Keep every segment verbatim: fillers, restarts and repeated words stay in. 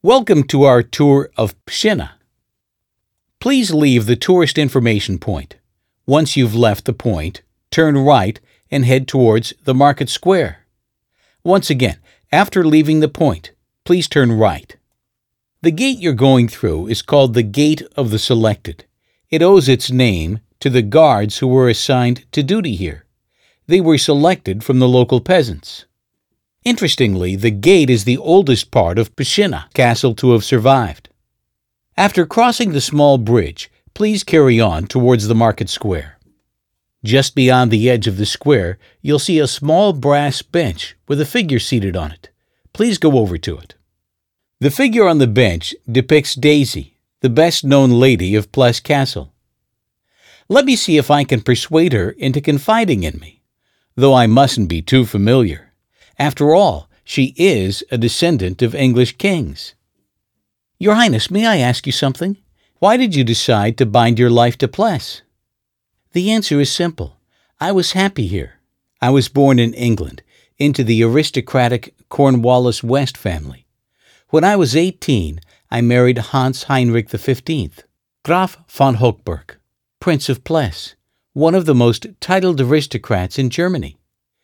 Welcome to our tour of Pshina. Please leave the tourist information point. Once you've left the point, turn right and head towards the market square. Once again, after leaving the point, please turn right. The gate you're going through is called the Gate of the Selected. It owes its name to the guards who were assigned to duty here. They were selected from the local peasants. Interestingly, the gate is the oldest part of Pshina Castle to have survived. After crossing the small bridge, please carry on towards the market square. Just beyond the edge of the square, you'll see a small brass bench with a figure seated on it. Please go over to it. The figure on the bench depicts Daisy, the best-known lady of Ples Castle. Let me see if I can persuade her into confiding in me, though I mustn't be too familiar. After all, she is a descendant of English kings. Your Highness, may I ask you something? Why did you decide to bind your life to Ples? The answer is simple. I was happy here. I was born in England, into the aristocratic Cornwallis West family. When I was eighteen, I married Hans Heinrich the Fifteenth, Graf von Hochberg, Prince of Ples, one of the most titled aristocrats in Germany.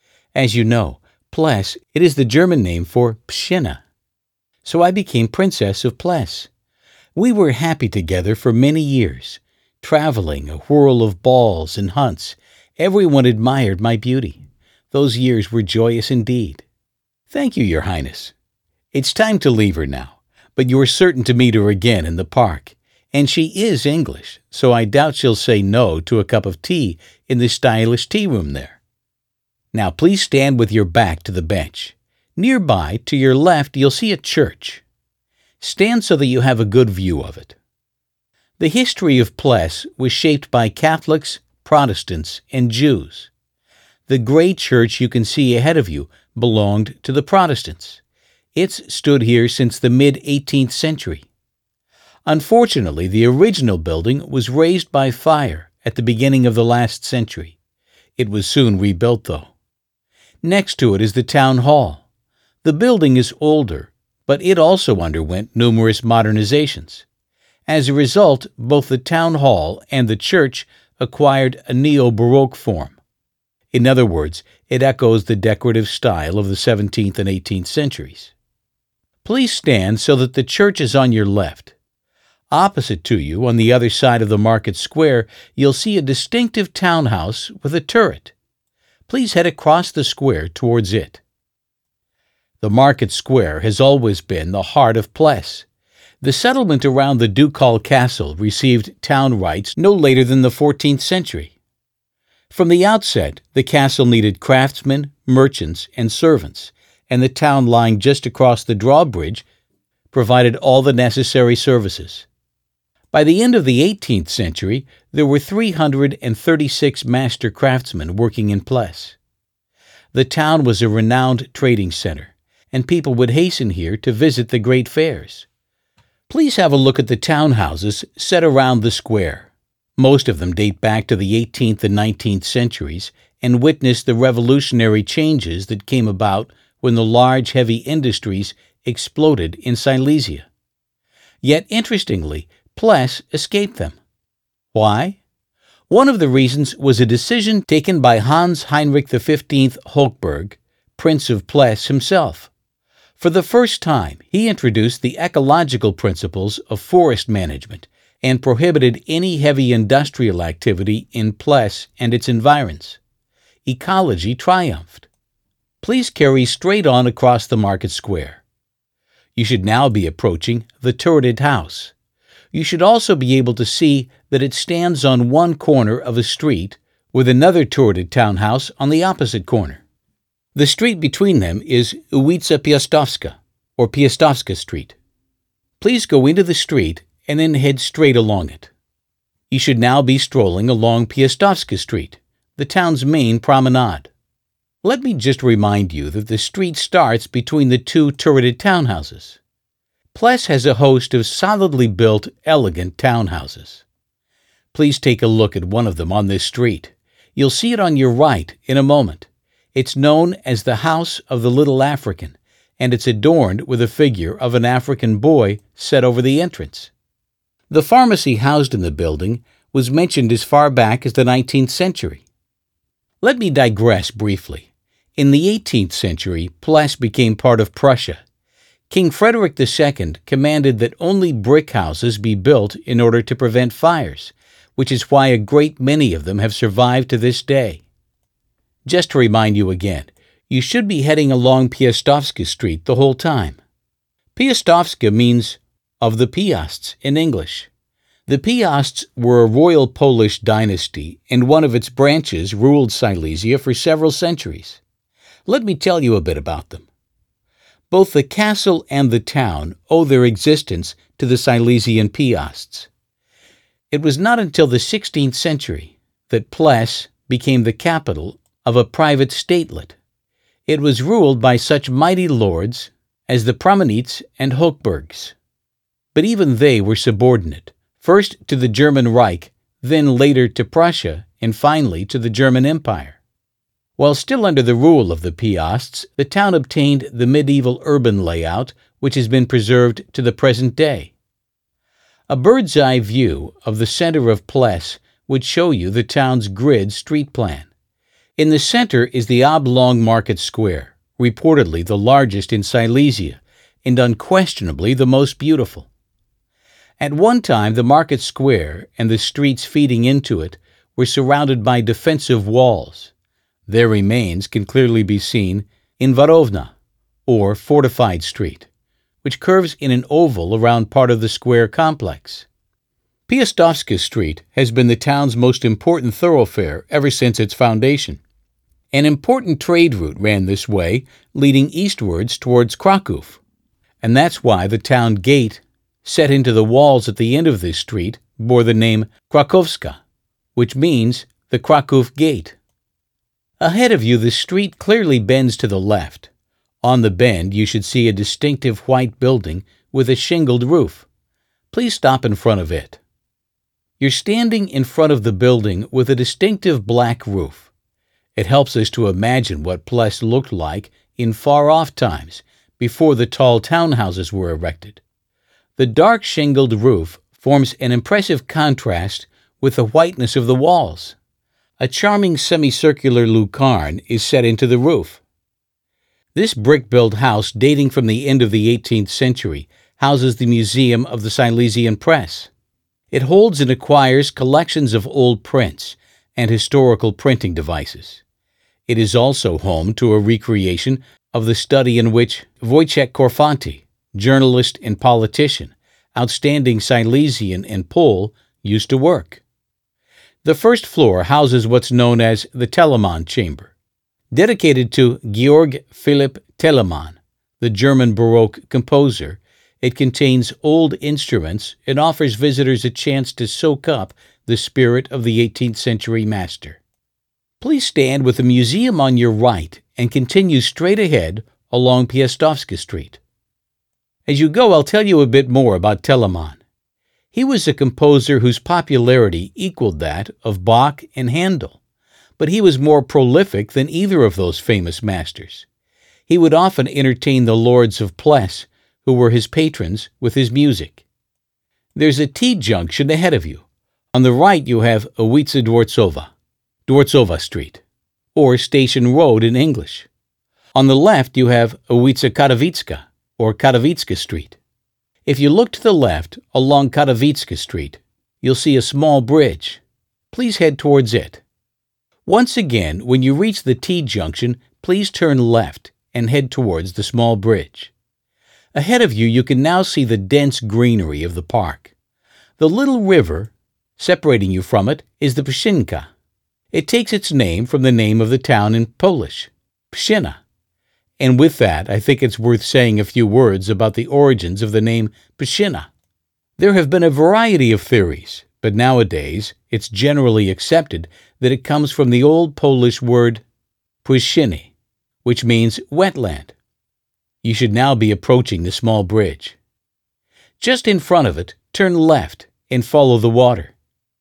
As you know, Ples, it is the German name for Pshina. So I became Princess of Ples. We were happy together for many years, traveling a whirl of balls and hunts. Everyone admired my beauty. Those years were joyous indeed. Thank you, Your Highness. It's time to leave her now, but you are certain to meet her again in the park. And she is English, so I doubt she'll say no to a cup of tea in the stylish tea room there. Now please stand with your back to the bench. Nearby, to your left, you'll see a church. Stand so that you have a good view of it. The history of Ples was shaped by Catholics, Protestants, and Jews. The gray church you can see ahead of you belonged to the Protestants. It's stood here since the mid-eighteenth century. Unfortunately, the original building was razed by fire at the beginning of the last century. It was soon rebuilt, though. Next to it is the town hall. The building is older, but it also underwent numerous modernizations. As a result, both the town hall and the church acquired a neo-Baroque form. In other words, it echoes the decorative style of the seventeenth and eighteenth centuries. Please stand so that the church is on your left. Opposite to you, on the other side of the market square, you'll see a distinctive townhouse with a turret. Please head across the square towards it. The market square has always been the heart of Ples. The settlement around the ducal castle received town rights no later than the fourteenth century. From the outset, the castle needed craftsmen, merchants, and servants, and the town lying just across the drawbridge provided all the necessary services. By the end of the eighteenth century, there were three hundred thirty-six master craftsmen working in Ples. The town was a renowned trading center, and people would hasten here to visit the great fairs. Please have a look at the townhouses set around the square. Most of them date back to the eighteenth and nineteenth centuries and witness the revolutionary changes that came about when the large, heavy industries exploded in Silesia. Yet, interestingly, Ples escaped them. Why? One of the reasons was a decision taken by Hans Heinrich the Fifteenth Hochberg, Prince of Ples himself. For the first time, he introduced the ecological principles of forest management and prohibited any heavy industrial activity in Ples and its environs. Ecology triumphed. Please carry straight on across the market square. You should now be approaching the turreted house. You should also be able to see that it stands on one corner of a street with another turreted townhouse on the opposite corner. The street between them is Ulica Piastowska, or Piastowska Street. Please go into the street and then head straight along it. You should now be strolling along Piastowska Street, the town's main promenade. Let me just remind you that the street starts between the two turreted townhouses. Ples has a host of solidly built, elegant townhouses. Please take a look at one of them on this street. You'll see it on your right in a moment. It's known as the House of the Little African, and it's adorned with a figure of an African boy set over the entrance. The pharmacy housed in the building was mentioned as far back as the nineteenth century. Let me digress briefly. In the eighteenth century, Pless became part of Prussia. King Frederick the Second commanded that only brick houses be built in order to prevent fires, which is why a great many of them have survived to this day. Just to remind you again, you should be heading along Piastowska Street the whole time. Piastowska means of the Piasts in English. The Piasts were a royal Polish dynasty, and one of its branches ruled Silesia for several centuries. Let me tell you a bit about them. Both the castle and the town owe their existence to the Silesian Piasts. It was not until the sixteenth century that Pless became the capital of a private statelet. It was ruled by such mighty lords as the Pramenits and Hochbergs. But even they were subordinate, first to the German Reich, then later to Prussia, and finally to the German Empire. While still under the rule of the Piasts, the town obtained the medieval urban layout, which has been preserved to the present day. A bird's-eye view of the center of Pless would show you the town's grid street plan. In the center is the oblong market square, reportedly the largest in Silesia, and unquestionably the most beautiful. At one time, the market square and the streets feeding into it were surrounded by defensive walls. Their remains can clearly be seen in Varovna, or Fortified Street, which curves in an oval around part of the square complex. Piastowska Street has been the town's most important thoroughfare ever since its foundation. An important trade route ran this way, leading eastwards towards Krakow, and that's why the town gate set into the walls at the end of this street bore the name Krakowska, which means the Krakow Gate. Ahead of you, the street clearly bends to the left. On the bend, you should see a distinctive white building with a shingled roof. Please stop in front of it. You're standing in front of the building with a distinctive black roof. It helps us to imagine what Pless looked like in far-off times, before the tall townhouses were erected. The dark shingled roof forms an impressive contrast with the whiteness of the walls. A charming semicircular lucarne is set into the roof. This brick-built house, dating from the end of the eighteenth century, houses the Museum of the Silesian Press. It holds and acquires collections of old prints and historical printing devices. It is also home to a recreation of the study in which Wojciech Korfanty, journalist and politician, outstanding Silesian and Pole, used to work. The first floor houses what's known as the Telemann Chamber. Dedicated to Georg Philipp Telemann, the German Baroque composer, it contains old instruments and offers visitors a chance to soak up the spirit of the eighteenth century master. Please stand with the museum on your right and continue straight ahead along Piastowska Street. As you go, I'll tell you a bit more about Telemann. He was a composer whose popularity equaled that of Bach and Handel, but he was more prolific than either of those famous masters. He would often entertain the lords of Pless, who were his patrons, with his music. There's a T-junction ahead of you. On the right you have Ulica Dworcowa, Dworcowa Street, or Station Road in English. On the left you have Ulica Katowicka, or Katowicka Street. If you look to the left along Katowicka Street, you'll see a small bridge. Please head towards it. Once again, when you reach the T-junction, please turn left and head towards the small bridge. Ahead of you, you can now see the dense greenery of the park. The little river separating you from it is the Pszczynka. It takes its name from the name of the town in Polish, Pszczyna. And with that, I think it's worth saying a few words about the origins of the name Pszczyna. There have been a variety of theories, but nowadays it's generally accepted that it comes from the old Polish word płaszczyny, which means wetland. You should now be approaching the small bridge. Just in front of it, turn left and follow the water.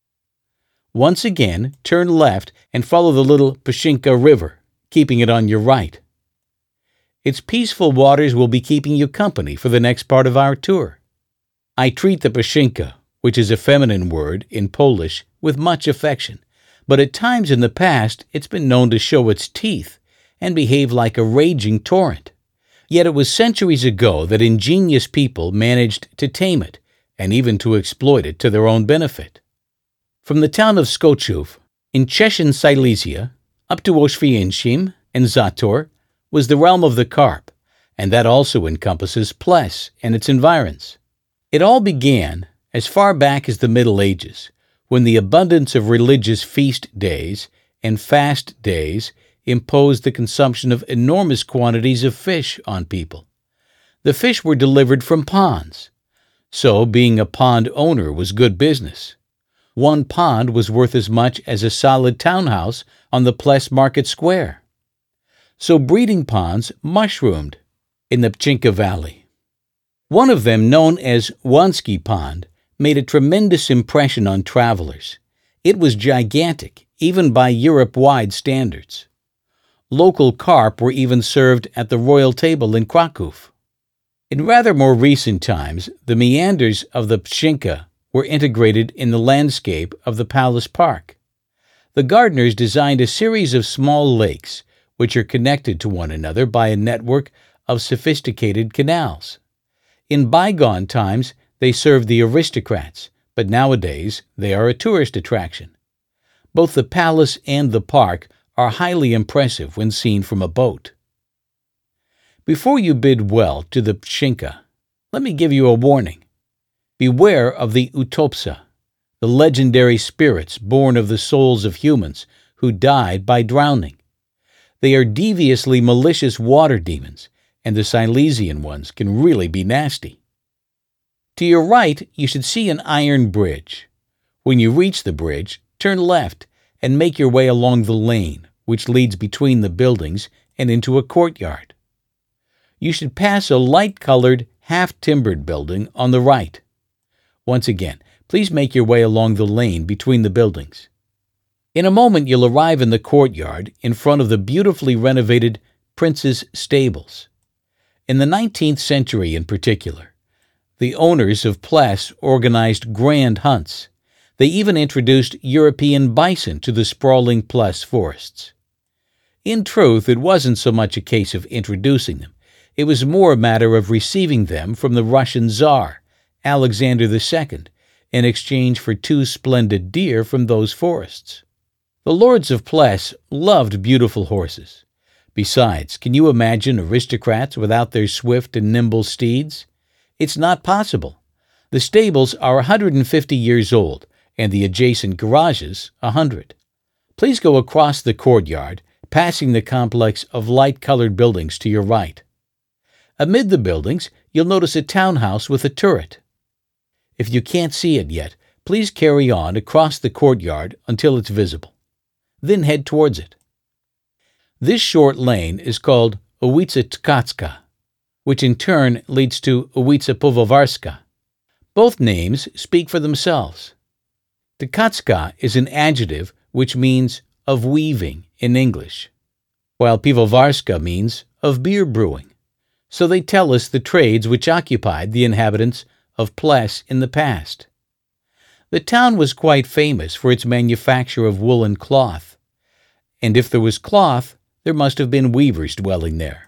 Once again, turn left and follow the little Pszczynka River, keeping it on your right. Its peaceful waters will be keeping you company for the next part of our tour. I treat the Pszczynka, which is a feminine word in Polish, with much affection, but at times in the past it's been known to show its teeth and behave like a raging torrent. Yet it was centuries ago that ingenious people managed to tame it and even to exploit it to their own benefit. From the town of Skoczów, in Czechia Silesia, up to Oświęcim and Zator was the realm of the carp, and that also encompasses Ples and its environs. It all began as far back as the Middle Ages, when the abundance of religious feast days and fast days imposed the consumption of enormous quantities of fish on people. The fish were delivered from ponds, so being a pond owner was good business. One pond was worth as much as a solid townhouse on the Ples Market Square. So breeding ponds mushroomed in the Pszczynka Valley. One of them, known as Łącki Pond, made a tremendous impression on travelers. It was gigantic, even by Europe-wide standards. Local carp were even served at the royal table in Kraków. In rather more recent times, the meanders of the Pszczynka were integrated in the landscape of the Palace Park. The gardeners designed a series of small lakes, which are connected to one another by a network of sophisticated canals. In bygone times, they served the aristocrats, but nowadays they are a tourist attraction. Both the palace and the park are highly impressive when seen from a boat. Before you bid well to the Pszczynka, let me give you a warning. Beware of the Utopsa, the legendary spirits born of the souls of humans who died by drowning. They are deviously malicious water demons, and the Silesian ones can really be nasty. To your right, you should see an iron bridge. When you reach the bridge, turn left and make your way along the lane, which leads between the buildings and into a courtyard. You should pass a light-colored, half-timbered building on the right. Once again, please make your way along the lane between the buildings. In a moment, you'll arrive in the courtyard in front of the beautifully renovated Prince's Stables. In the nineteenth century in particular, the owners of Ples organized grand hunts. They even introduced European bison to the sprawling Ples forests. In truth, it wasn't so much a case of introducing them. It was more a matter of receiving them from the Russian Tsar, Alexander the Second, in exchange for two splendid deer from those forests. The lords of Ples loved beautiful horses. Besides, can you imagine aristocrats without their swift and nimble steeds? It's not possible. The stables are one hundred fifty years old, and the adjacent garages a hundred. Please go across the courtyard, passing the complex of light-colored buildings to your right. Amid the buildings, you'll notice a townhouse with a turret. If you can't see it yet, please carry on across the courtyard until it's visible. Then head towards it. This short lane is called Ulica Tkacka, which in turn leads to Ulica Piwowarska. Both names speak for themselves. Tkacka is an adjective which means of weaving in English, while Piwowarska means of beer brewing. So they tell us the trades which occupied the inhabitants of Ples in the past. The town was quite famous for its manufacture of woolen cloth, and if there was cloth, there must have been weavers dwelling there.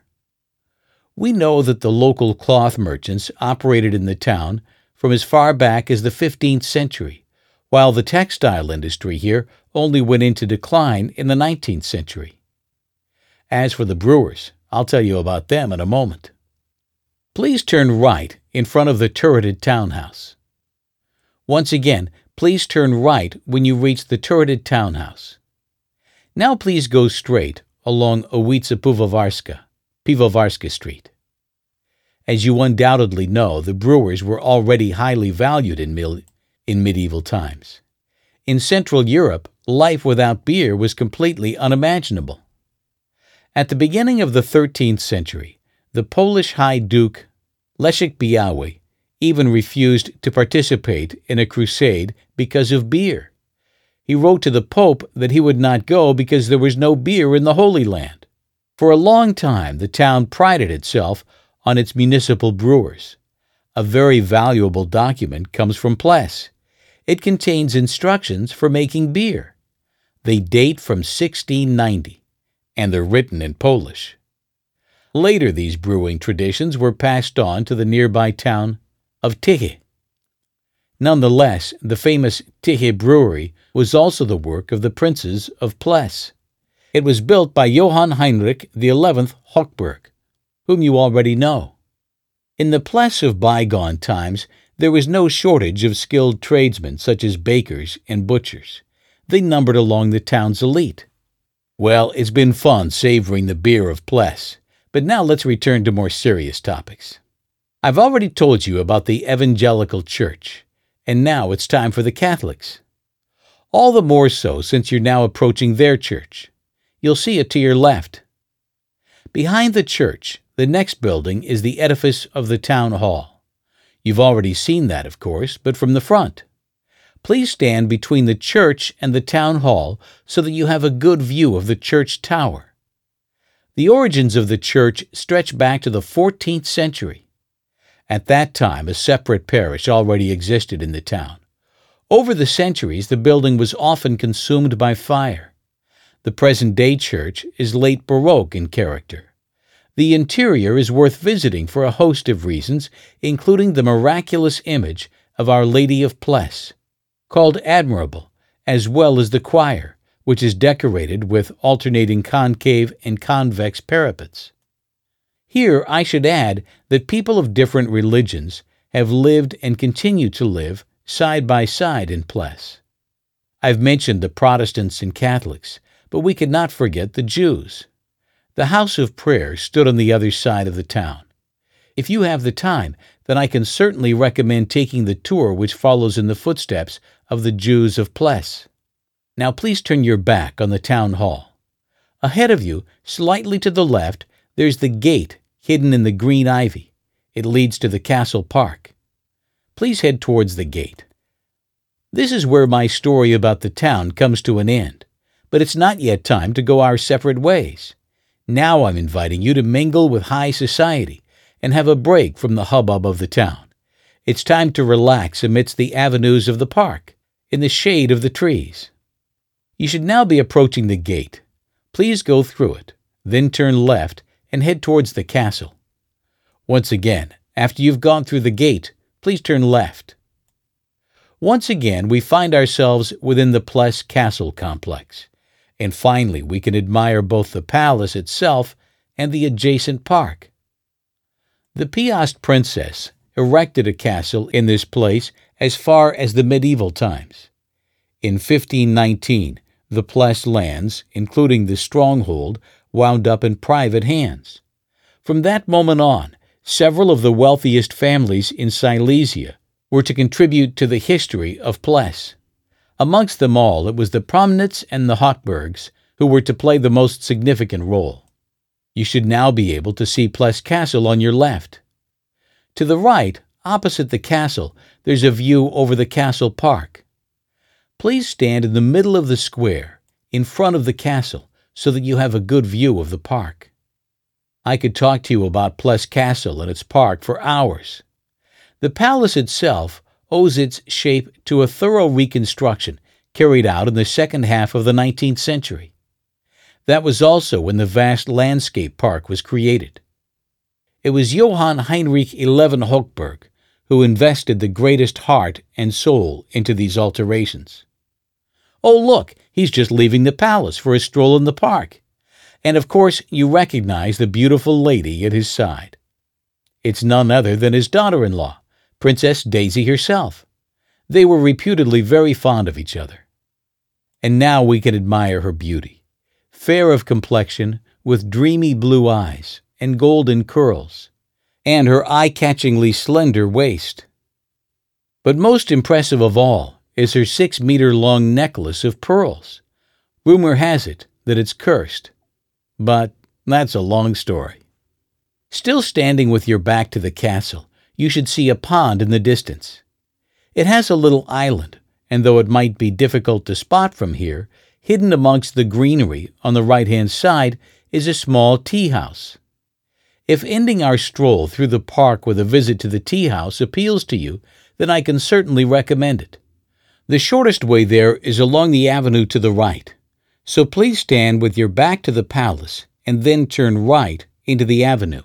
We know that the local cloth merchants operated in the town from as far back as the fifteenth century, while the textile industry here only went into decline in the nineteenth century. As for the brewers, I'll tell you about them in a moment. Please turn right in front of the turreted townhouse. Once again, please turn right when you reach the turreted townhouse. Now please go straight along Ulica Piwowarska, Piwowarska Street. As you undoubtedly know, the brewers were already highly valued in, mil- in medieval times. In Central Europe, life without beer was completely unimaginable. At the beginning of the thirteenth century, the Polish High Duke Leszek Biały even refused to participate in a crusade because of beer. He wrote to the Pope that he would not go because there was no beer in the Holy Land. For a long time, the town prided itself on its municipal brewers. A very valuable document comes from Pless. It contains instructions for making beer. They date from sixteen ninety, and they're written in Polish. Later, these brewing traditions were passed on to the nearby town of Tychy. Nonetheless, the famous Tychy brewery was also the work of the princes of Pless. It was built by Johann Heinrich the eleventh Hochberg, whom you already know. In the Pless of bygone times, there was no shortage of skilled tradesmen such as bakers and butchers. They numbered along the town's elite. Well, it's been fun savoring the beer of Pless, but now let's return to more serious topics. I've already told you about the Evangelical Church, and now it's time for the Catholics. All the more so since you're now approaching their church. You'll see it to your left. Behind the church, the next building is the edifice of the town hall. You've already seen that, of course, but from the front. Please stand between the church and the town hall so that you have a good view of the church tower. The origins of the church stretch back to the fourteenth century. At that time, a separate parish already existed in the town. Over the centuries, the building was often consumed by fire. The present-day church is late Baroque in character. The interior is worth visiting for a host of reasons, including the miraculous image of Our Lady of Pless, called Admirable, as well as the choir, which is decorated with alternating concave and convex parapets. Here I should add that people of different religions have lived and continue to live side by side in Pless. I've mentioned the Protestants and Catholics, but we could not forget the Jews. The house of prayer stood on the other side of the town. If you have the time, then I can certainly recommend taking the tour which follows in the footsteps of the Jews of Pless. Now please turn your back on the town hall. Ahead of you, slightly to the left, there's the gate hidden in the green ivy. It leads to the castle park. Please head towards the gate. This is where my story about the town comes to an end, but it's not yet time to go our separate ways. Now I'm inviting you to mingle with high society and have a break from the hubbub of the town. It's time to relax amidst the avenues of the park, in the shade of the trees. You should now be approaching the gate. Please go through it, then turn left and head towards the castle. Once again, after you've gone through the gate, please turn left. Once again, we find ourselves within the Pless Castle complex. And finally, we can admire both the palace itself and the adjacent park. The Piast princess erected a castle in this place as far as the medieval times. In fifteen nineteen, the Pless lands, including the stronghold, wound up in private hands. From that moment on, several of the wealthiest families in Silesia were to contribute to the history of Pless. Amongst them all, it was the Promnitz and the Hochbergs who were to play the most significant role. You should now be able to see Pless Castle on your left. To the right, opposite the castle, there's a view over the castle park. Please stand in the middle of the square, in front of the castle, so that you have a good view of the park. I could talk to you about Pless Castle and its park for hours. The palace itself owes its shape to a thorough reconstruction carried out in the second half of the nineteenth century. That was also when the vast landscape park was created. It was Johann Heinrich the eleventh Hochberg who invested the greatest heart and soul into these alterations. Oh, look, he's just leaving the palace for a stroll in the park. And of course, you recognize the beautiful lady at his side. It's none other than his daughter-in-law, Princess Daisy herself. They were reputedly very fond of each other. And now we can admire her beauty. Fair of complexion, with dreamy blue eyes and golden curls, and her eye-catchingly slender waist. But most impressive of all is her six-meter-long necklace of pearls. Rumor has it that it's cursed. But that's a long story. Still standing with your back to the castle, you should see a pond in the distance. It has a little island, and though it might be difficult to spot from here, hidden amongst the greenery on the right-hand side is a small tea house. If ending our stroll through the park with a visit to the tea house appeals to you, then I can certainly recommend it. The shortest way there is along the avenue to the right, so please stand with your back to the palace and then turn right into the avenue.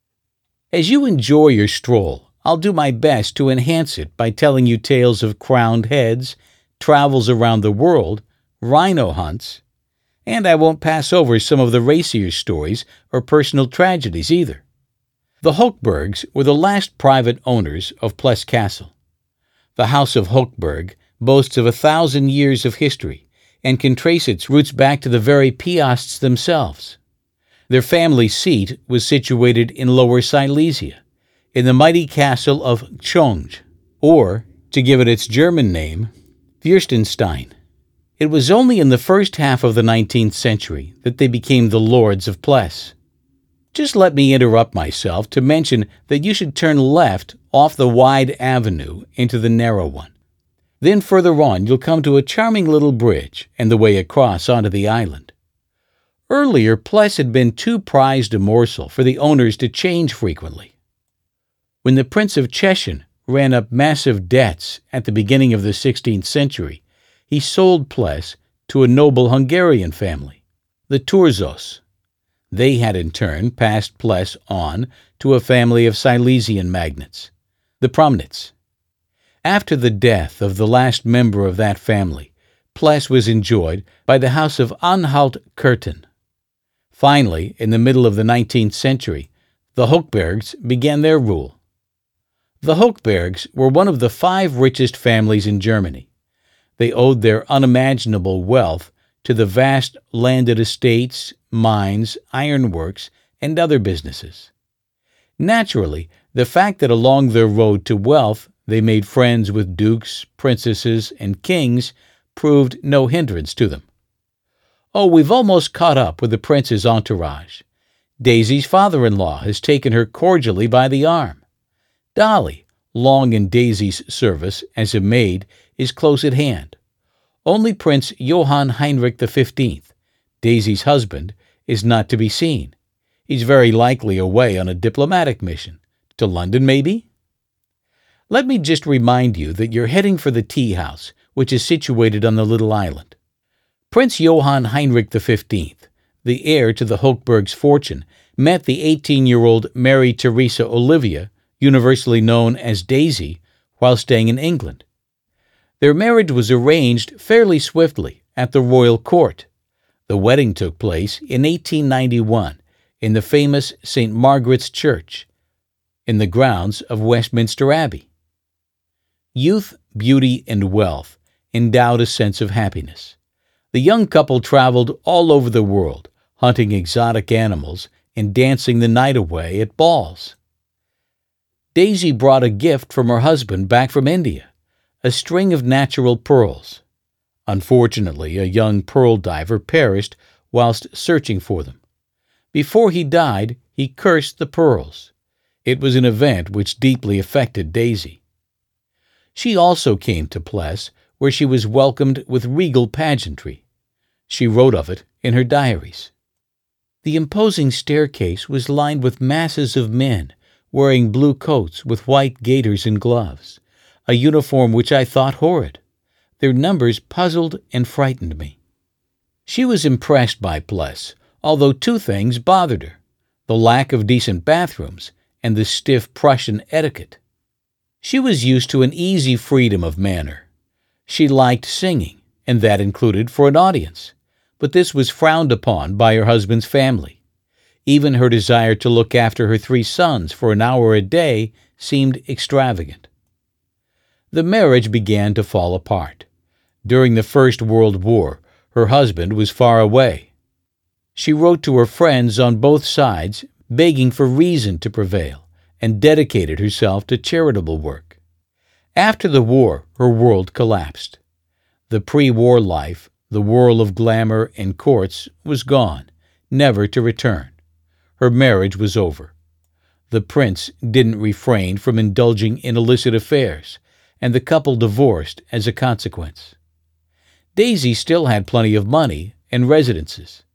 As you enjoy your stroll, I'll do my best to enhance it by telling you tales of crowned heads, travels around the world, rhino hunts, and I won't pass over some of the racier stories or personal tragedies either. The Hochbergs were the last private owners of Pless Castle. The House of Hochberg boasts of a thousand years of history and can trace its roots back to the very Piasts themselves. Their family seat was situated in Lower Silesia, in the mighty castle of Chonge, or, to give it its German name, Fürstenstein. It was only in the first half of the nineteenth century that they became the lords of Pless. Just let me interrupt myself to mention that you should turn left off the wide avenue into the narrow one. Then further on you'll come to a charming little bridge and the way across onto the island. Earlier, Pless had been too prized a morsel for the owners to change frequently. When the Prince of Teschen ran up massive debts at the beginning of the sixteenth century, he sold Pless to a noble Hungarian family, the Thurzos. They had in turn passed Pless on to a family of Silesian magnates, the Promnitz. After the death of the last member of that family, Pless was enjoyed by the House of Anhalt-Köthen. Finally, in the middle of the nineteenth century, the Hochbergs began their rule. The Hochbergs were one of the five richest families in Germany. They owed their unimaginable wealth to the vast landed estates, mines, ironworks, and other businesses. Naturally, the fact that along their road to wealth they made friends with dukes, princesses, and kings proved no hindrance to them. Oh, we've almost caught up with the prince's entourage. Daisy's father-in-law has taken her cordially by the arm. Dolly, long in Daisy's service as a maid, is close at hand. Only Prince Johann Heinrich the Fifteenth, Daisy's husband, is not to be seen. He's very likely away on a diplomatic mission. To London, maybe? Let me just remind you that you're heading for the tea house, which is situated on the little island. Prince Johann Heinrich the Fifteenth, the heir to the Hochbergs' fortune, met the eighteen-year-old Mary Theresa Olivia, universally known as Daisy, while staying in England. Their marriage was arranged fairly swiftly at the royal court. The wedding took place in eighteen ninety-one in the famous Saint Margaret's Church, in the grounds of Westminster Abbey. Youth, beauty, and wealth endowed a sense of happiness. The young couple traveled all over the world, hunting exotic animals and dancing the night away at balls. Daisy brought a gift from her husband back from India, a string of natural pearls. Unfortunately, a young pearl diver perished whilst searching for them. Before he died, he cursed the pearls. It was an event which deeply affected Daisy. She also came to Pless, where she was welcomed with regal pageantry. She wrote of it in her diaries. The imposing staircase was lined with masses of men wearing blue coats with white gaiters and gloves, a uniform which I thought horrid. Their numbers puzzled and frightened me. She was impressed by Pless, although two things bothered her: the lack of decent bathrooms and the stiff Prussian etiquette. She was used to an easy freedom of manner. She liked singing, and that included for an audience, but this was frowned upon by her husband's family. Even her desire to look after her three sons for an hour a day seemed extravagant. The marriage began to fall apart. During the First World War, her husband was far away. She wrote to her friends on both sides, begging for reason to prevail, and dedicated herself to charitable work. After the war, her world collapsed. The pre-war life, the whirl of glamour and courts, was gone, never to return. Her marriage was over. The prince didn't refrain from indulging in illicit affairs, and the couple divorced as a consequence. Daisy still had plenty of money and residences.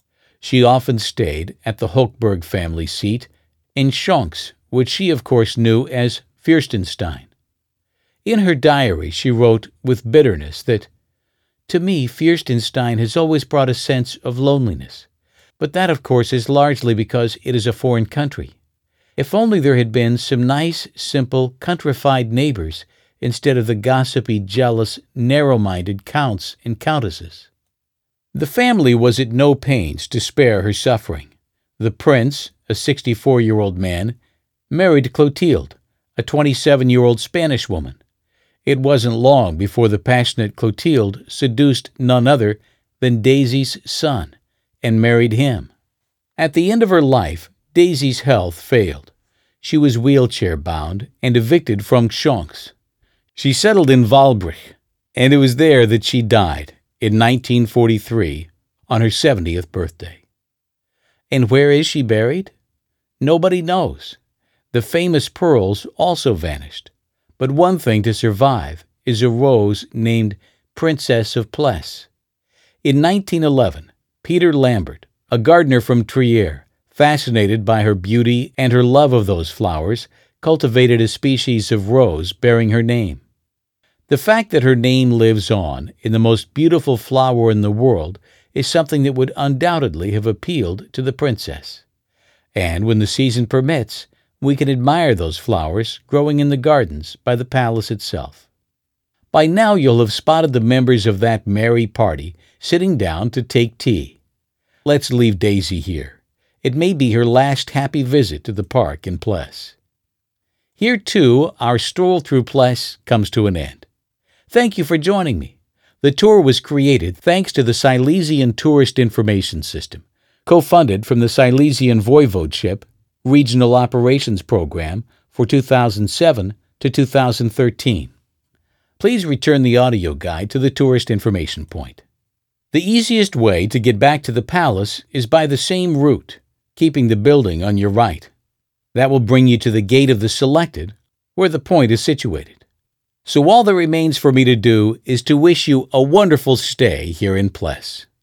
She often stayed at the Hochberg family seat in Schonks, which she of course knew as Fürstenstein. In her diary, she wrote with bitterness that, "To me, Fürstenstein has always brought a sense of loneliness, but that of course is largely because it is a foreign country. If only there had been some nice, simple, countrified neighbors instead of the gossipy, jealous, narrow-minded counts and countesses." The family was at no pains to spare her suffering. The prince, a sixty-four-year-old man, married Clotilde, a twenty-seven-year-old Spanish woman. It wasn't long before the passionate Clotilde seduced none other than Daisy's son and married him. At the end of her life, Daisy's health failed. She was wheelchair-bound and evicted from Schonks. She settled in Walbrich, and it was there that she died in nineteen forty-three on her seventieth birthday. And where is she buried? Nobody knows. The famous pearls also vanished. But one thing to survive is a rose named Princess of Pless. In nineteen eleven, Peter Lambert, a gardener from Trier, fascinated by her beauty and her love of those flowers, cultivated a species of rose bearing her name. The fact that her name lives on in the most beautiful flower in the world is something that would undoubtedly have appealed to the princess. And when the season permits, we can admire those flowers growing in the gardens by the palace itself. By now you'll have spotted the members of that merry party sitting down to take tea. Let's leave Daisy here. It may be her last happy visit to the park in Pless. Here, too, our stroll through Pless comes to an end. Thank you for joining me. The tour was created thanks to the Silesian Tourist Information System, co-funded from the Silesian Voivodeship Regional Operations Program for two thousand seven to two thousand thirteen. Please return the audio guide to the tourist information point. The easiest way to get back to the palace is by the same route, keeping the building on your right. That will bring you to the gate of the selected, where the point is situated. So all that remains for me to do is to wish you a wonderful stay here in Pless.